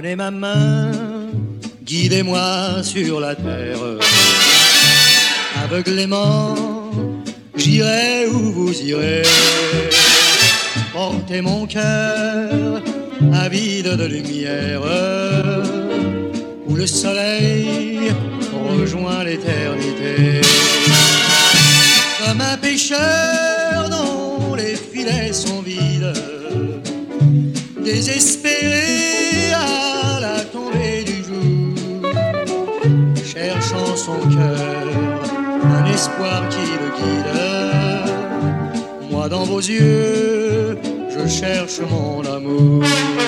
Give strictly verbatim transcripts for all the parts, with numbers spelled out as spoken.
Prenez ma main, guidez-moi sur la terre. Aveuglément, j'irai où vous irez. Portez mon cœur avide de lumière, où le soleil rejoint l'éternité. Comme un pêcheur dont les filets sont vides, désespéré à la tombée du jour, cherchant son cœur, un espoir qui le guide. Moi dans vos yeux, je cherche mon amour.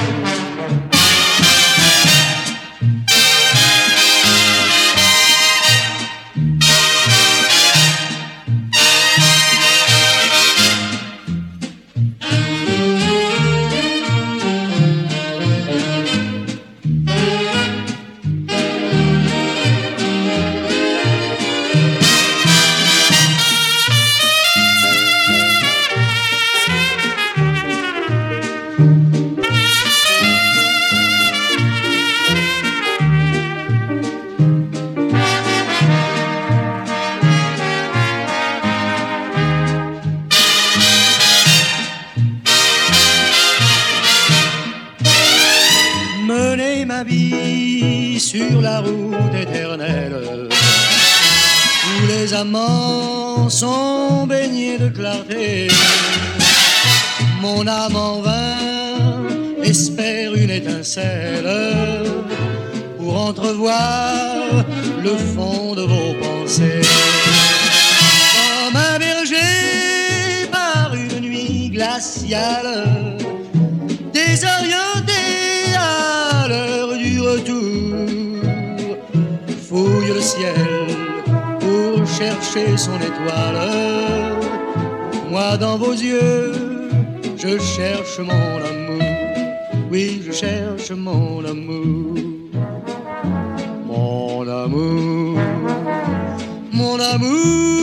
Mener ma vie sur la route éternelle où les amants sont baignés de clarté. Mon âme en vain espère une étincelle pour entrevoir le fond de vos pensées. Comme un berger par une nuit glaciale, désorienté à l'heure du retour, fouille le ciel pour chercher son étoile. Moi dans vos yeux, je cherche mon amour. Oui, je cherche mon amour. Mon amour, mon amour.